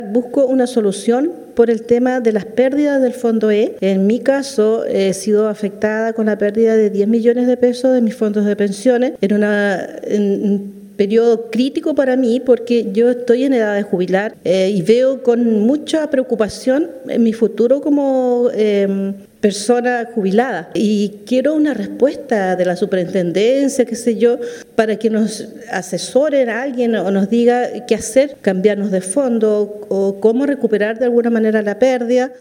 Busco una solución por el tema de las pérdidas del Fondo E. En mi caso, he sido afectada con la pérdida de 10 millones de pesos de mis fondos de pensiones en un periodo crítico para mí, porque yo estoy en edad de jubilar y veo con mucha preocupación en mi futuro como persona jubilada, y quiero una respuesta de la superintendencia, qué sé yo, para que nos asesoren a alguien o nos diga qué hacer, cambiarnos de fondo o cómo recuperar de alguna manera la pérdida.